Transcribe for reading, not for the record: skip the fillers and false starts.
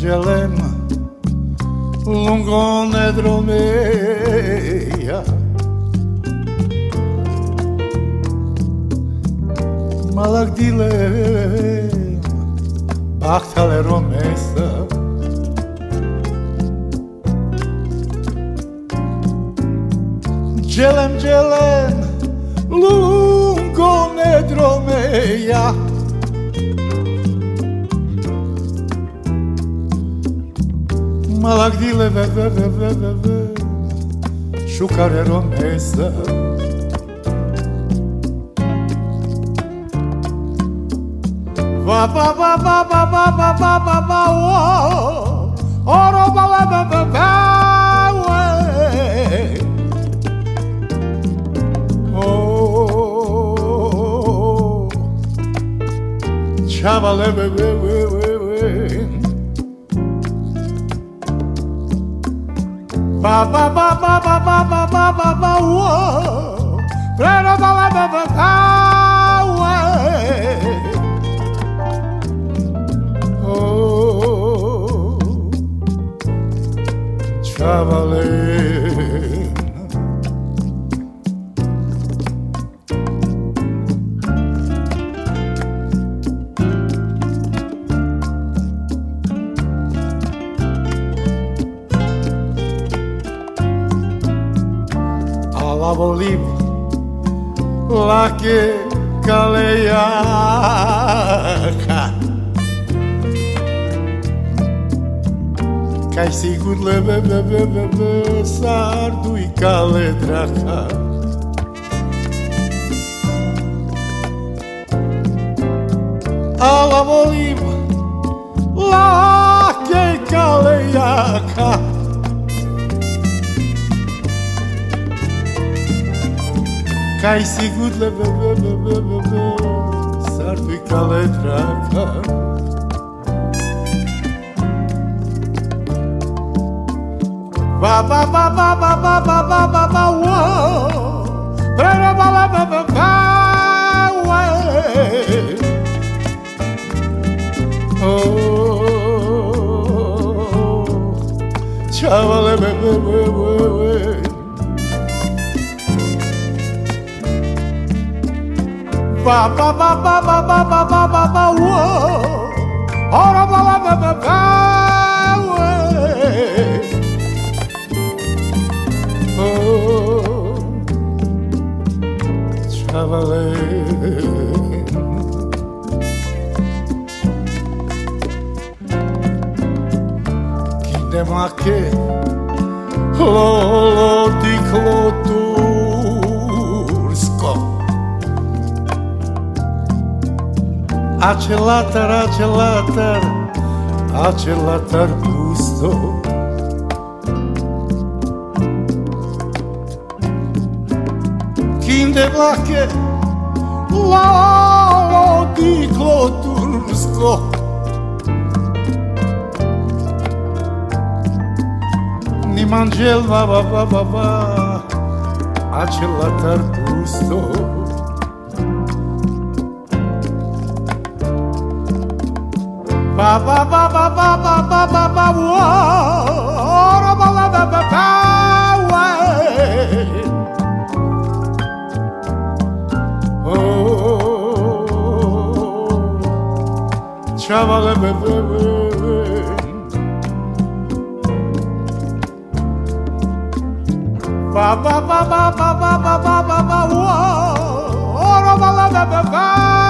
mangelem lungo nedro meia malagdilem bahtale romesa Gelem lungo nedro meia Malagdile ve Shukare romesa Va Oro bala Chavale ba ba ba ba ba ba ba ba ba ba whoa Prero ba ba ba ba ba Oh Chavale La volim la que caleia Cai sigur leve sardu i cale draca La volim la que caleia Cai sigur leve sardu i cale draca Ba ba ba ba ba ba ba ba ba ba whoa Prero ba ba ba ba ba Oh Chavale Ba ba ba ba ba ba ba ba ba ba whoa Ora ba ba ba ba ba Oh Chavale Kidema che Lolo di Klotursko Acelatar pusto Kinde vlake Lalo di Klotursko Ni manžel va Acelatar pusto Ba ba ba ba ba ba ba ba ba Ora ba ba ba ba ba Oh Chavale Ba ba ba ba ba ba ba ba ba ba Ora ba ba ba ba